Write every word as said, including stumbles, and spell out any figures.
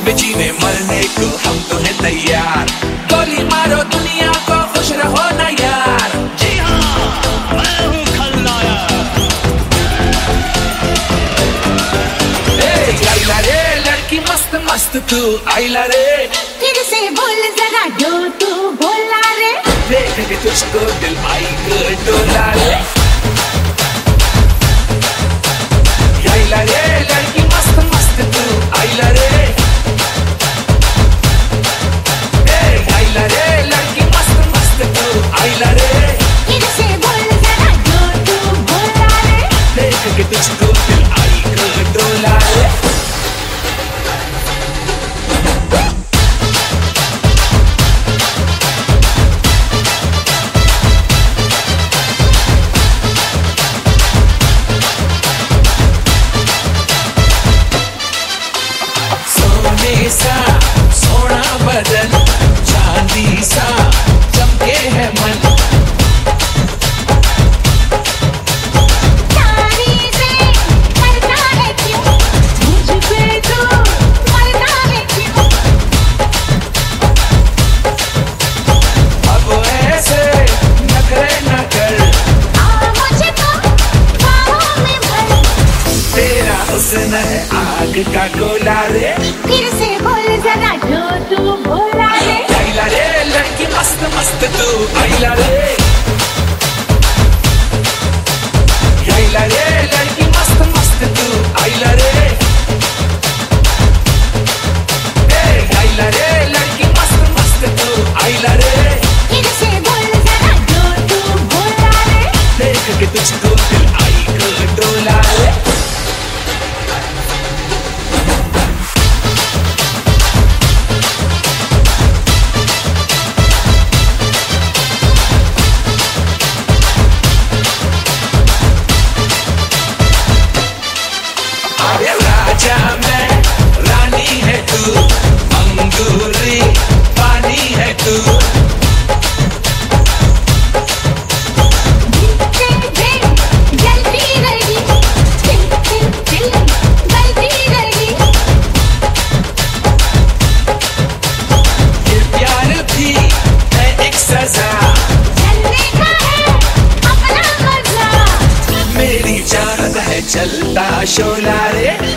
में जीने मरने को हम तो हैं तैयार। गोली मारो दुनिया को, खुश रहो ना यार। जी हाँ, मैं हूँ खलनायक। आइला रे लड़की मस्त मस्त तू, आइला रे फिर से बोल जरा जो तू बोला रे। देख के तुझको दिल आई को डोला रे। आइला रे लड़की मस्त मस्त तू, आइला रे। आइला रे लड़की मस्त मस्त तू, आइला रे फिर से बोल जरा जो तू बोला रे। देख के तुझको दिल आई को डोला रे। सा सोना बदन, चांदी सा चमके है मन। तारीफ़ें करता है क्यों, मुझ पे तू मरता है क्यों। अब ऐसे नखरे न कर, आ मुझको बाहों में भर। तेरा हुस्न है आग का गोला रे। फिर से बोल जरा जो तू बोला रे। आइला रे लड़की मस्त मस्त तू, आइला रे। आइला रे लड़की मस्त मस्त तू, आइला रे। आइला रे लड़की मस्त मस्त तू, आइला रे। फिर से बोल जरा जो तू बोला रे। देख के तुझको दिल आई को डोला रे। अरे राजा मैं, रानी है तू, अंगूरी पानी है तू। दिल दिल जलती रही, दिल दिल दिल जलती रही। ये प्यार भी है एक सजा, चलने का है अपना मजा। मेरी चाहत है चलता शोला रे।